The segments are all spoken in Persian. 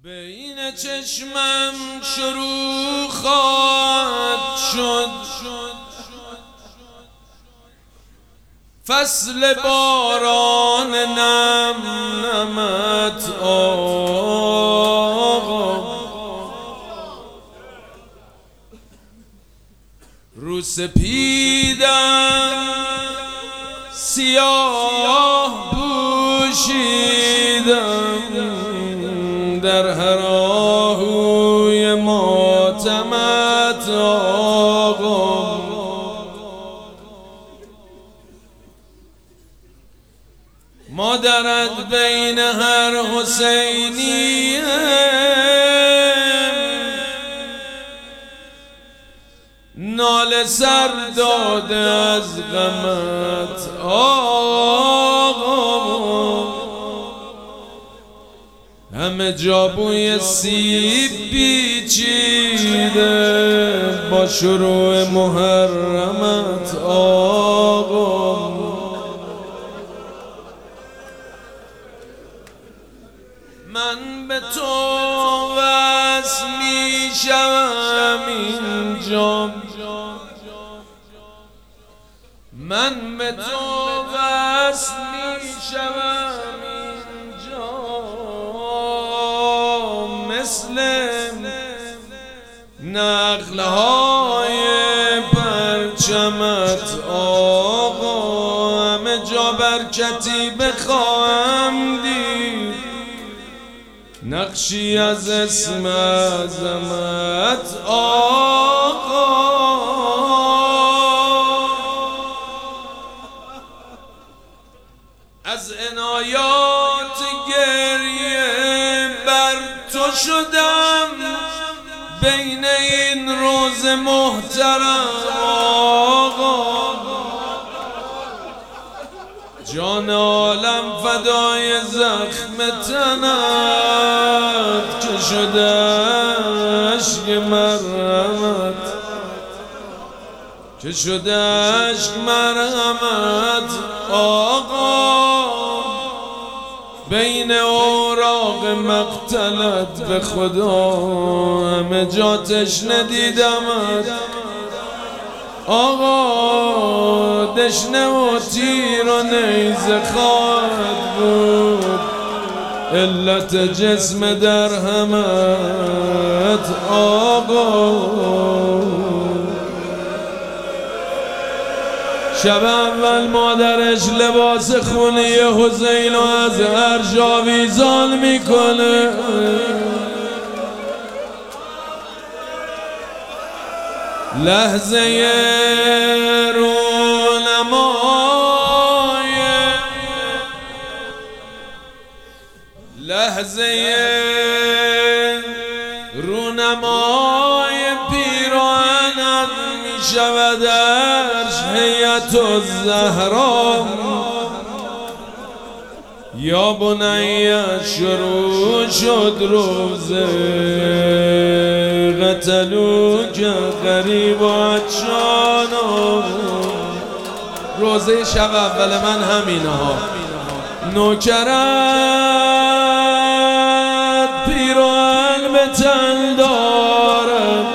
بین چشمم شروع خواهد شد فصل باران نم نمت آقا، رو سپیدم سیاه پوشیدم در هر آهوی ماتمت آقا، مادرت بین هر حسینی ناله سر داده از غمت آقا، همه جا بوی سیب پیچیده با شروع محرمت آقا، من به تو وصل می شوم اینجا، من به تو وصل می شوم اینجا، مثل نقلهای پرچمت آقا، همه جا برکتی بخواهم دید، نقشی از اسم عظمت آقا، از عنایات گریه بر تو شدم بین این روز محترم آقا، جان عالم فدای زخم تنت که شده عشق مرحمت، که شده عشق مرحمت آقا، بین اوراق مقتلت به خدا همه جا تشنه دیدمت آقا، دشنه و تیر و نیزه خواهد بود علت جسم درهمت آقا، شب اول مادرش لباس خونی حسین از عرش آویزان میکنه، لحظه رونمای، لحظه رونمای پیراهنت می شود عرش هیئت الزهرا، یا بنی شروع شد روزه قتلوک غریب و عطشان، روزه شب اول من همینه ها، نوکرت پیراهن به تن دارم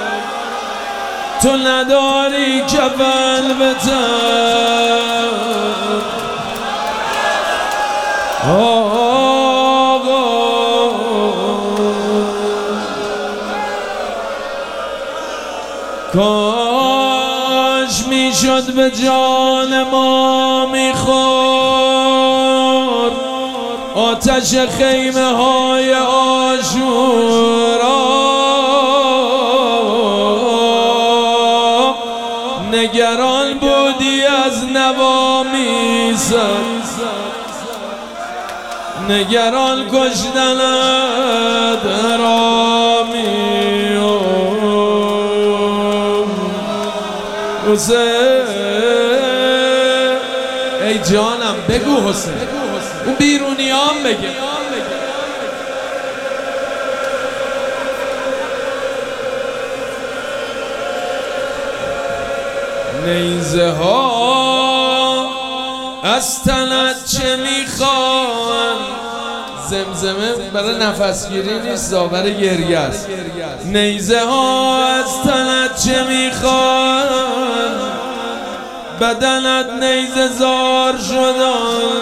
تو نداری کفن به تن آقا، کاش میشد به جان ما میخورد آتش خیمه های عاشورا، نگران بودی از نوامیست، نگران کشتنت حرامی حسین، ای جانم بگو حسین، اون بیرونیام بگه، نیزه ها از تنت چه میخوان ز زمزمه برای نفسگیری نیست، برای گریه است. نیزه ها از تنت چه میخوان، بدنت نیزه زار شدن،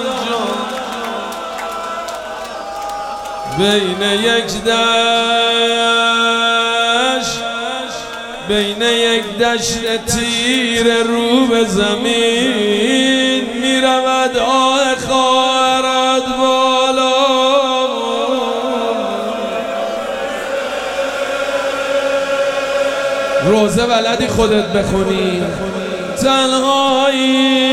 بین یک دشت تیر رو به زمین میرود آه خواهرت بالا. روزه بلدی خودت بخونی، تنهایی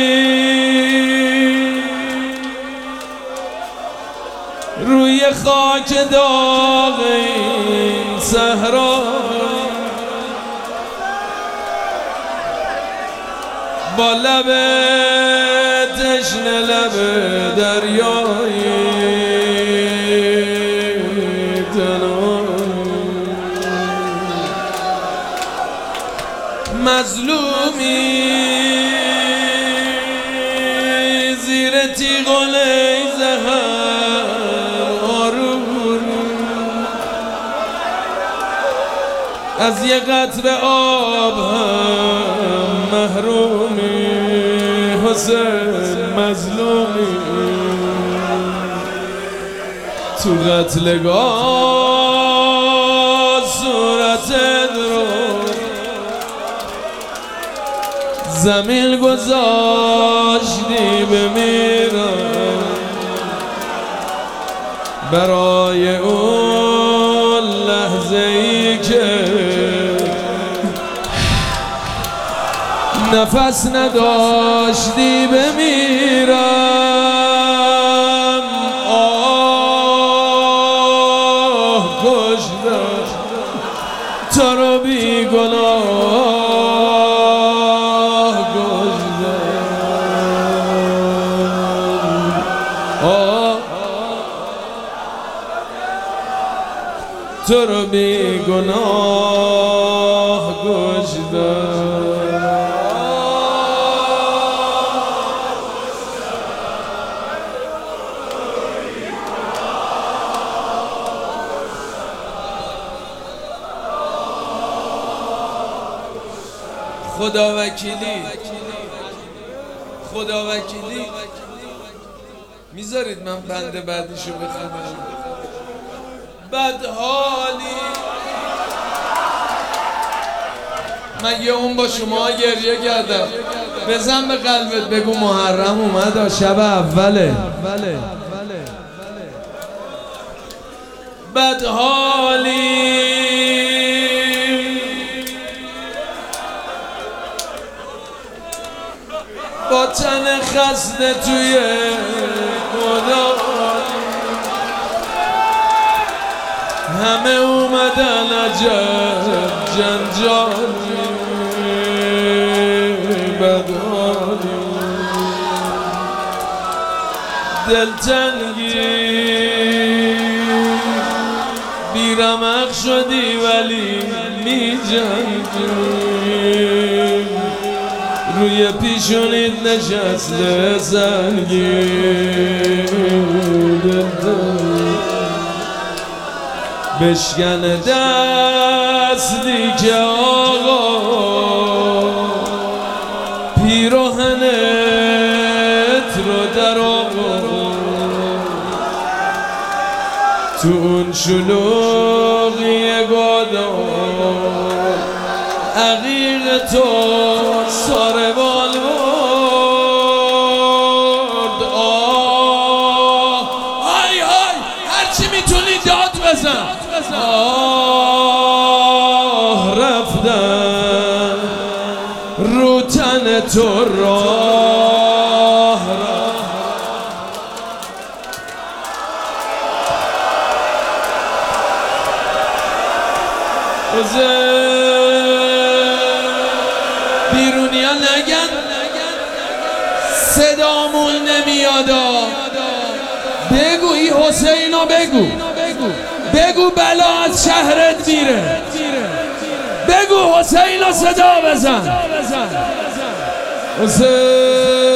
روی خاک داغ این صحرا، با لب تشنه لب دریایی مظلومی زیر تیغ و نیزه آروم، از یه قطره آب هم محرومی. حسین مظلومی تو قتلگاه صورتت رو زمین گذاشتی بمیرم، برای اون لحظه ای که نفس نداشتی بمیرم. آه کشتم تو رو بی گناه کشتم، تو رو بی گناه کشتم. خدا وکیلی میذارید من بند بعدیشو بخونم؟ بدحالی من یه اون با شما گریه کردم، بزن به قلبت بگو محرم اومد، شب اوله. بدحالی با تن خسته توی خدا، همه اومدن عجب جنجالی. بدحالی دلتنگی بیرمق شدی ولی می جنگی، روی پیشونیت نشسته سنگین، بشکن دستی که آقا پیراهنت رو در آورد، تو اون شلوغی گادار عقیق تو ساربان برد. آی هرچی میتونی داد بزن. رفتن رو تن تو راه بیرونی ها نگن صدامون نمیادا، بگو ای حسینو بگو بلا از شهرت میره، بگو حسینو صدا بزن. حسین